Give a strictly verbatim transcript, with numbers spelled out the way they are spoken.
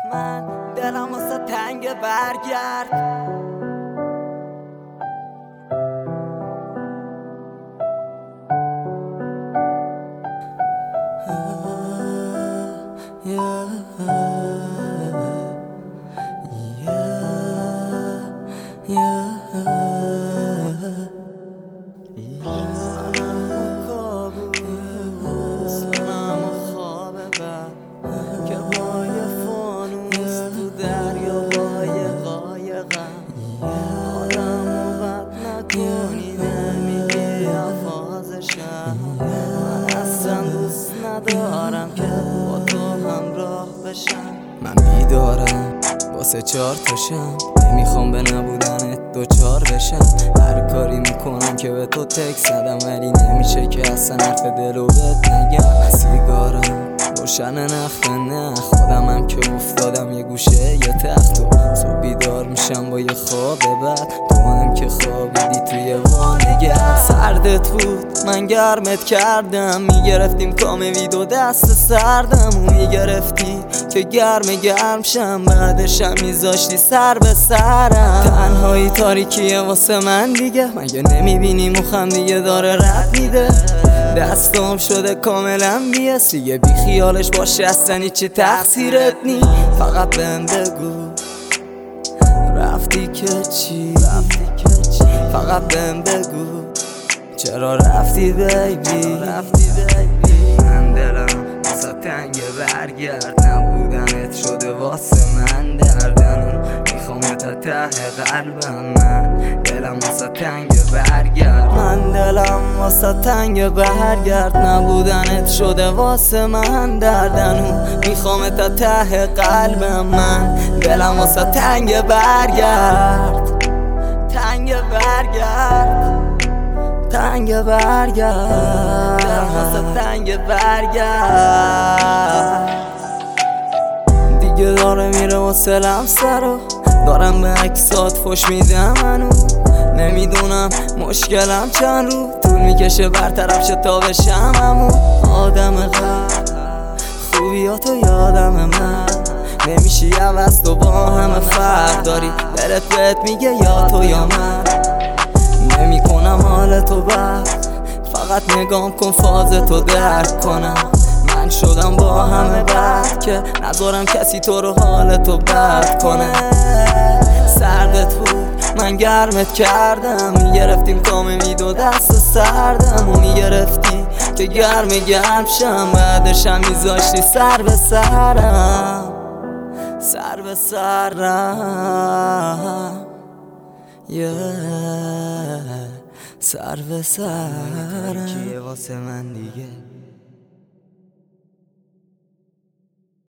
من دلم واسه تنگ برگرد. من اصلا دوست ندارم که با تو همراه بشم. من بیدارم واسه چار تاشم، نمیخوام به نبودنت دوچار بشم. هر کاری میکنم که به تو تکس ندم، ولی نمیشه که اصلا حرف دلو بهت نگم. سیگارم روشن نخ به نخ، خودمم که افتادم یه گوشه یه تخت و صبح بیدار میشم با یه خواب بد. تو هم که خوابیدی توی وانگر، سردت بود من گرمت کردم، میگرفتیم کام ویدو دست سردم و میگرفتی که گرم گرم شم، بعدشم میذاشتی سر به سرم. تنهایی تاریکیه واسه من دیگه، مگه نمیبینی مخم دیگه داره رد میده؟ دستم شده کاملا بی‌اس دیگه، بی خیالش باشه اصلا هیچی تقصیرت نی. فقط بهم بگو رفتی که چی، فقط بهم بگو چرا رفتی بیبی. من دلم واسه تنگ برگرد، نبودنت شده واسه من دردن، میخوام تا ته قلبم. من دلم واسه تنگ برگرد، من دلم واسه تنگ برگرد، نبودنت شده واسه من دردن، میخوام تا ته قلبم. من دلم واسه تنگ برگرد، تنگ برگرد، تنگ برگرد، دلم واسه تنگ برگرد. دیگه داره میره واسه لمسرو، دارم به عکسات فش میدم منو، نمیدونم مشکلم چند رو طول میکشه برطرف شه تا بشم همون آدم غر. خوبیاتو یادم من نمیشی عوض، تو با همه فرق داری، برت بهت میگه یا تو یا من. نمی کنم حال تو بد، فقط نگام کن فاز تو درک کنم. من شدم با همه بد که نذارم کسی تو رو حال تو بد کنه. سردت بود من گرمت کردم، میگرفتیم کام ویدو دست سردم و میگرفتی که گرم گرم شم، بعدشم میذاشتی سر به سرم، سر به سرم یه سر به سرم. کیه واسه من دیگه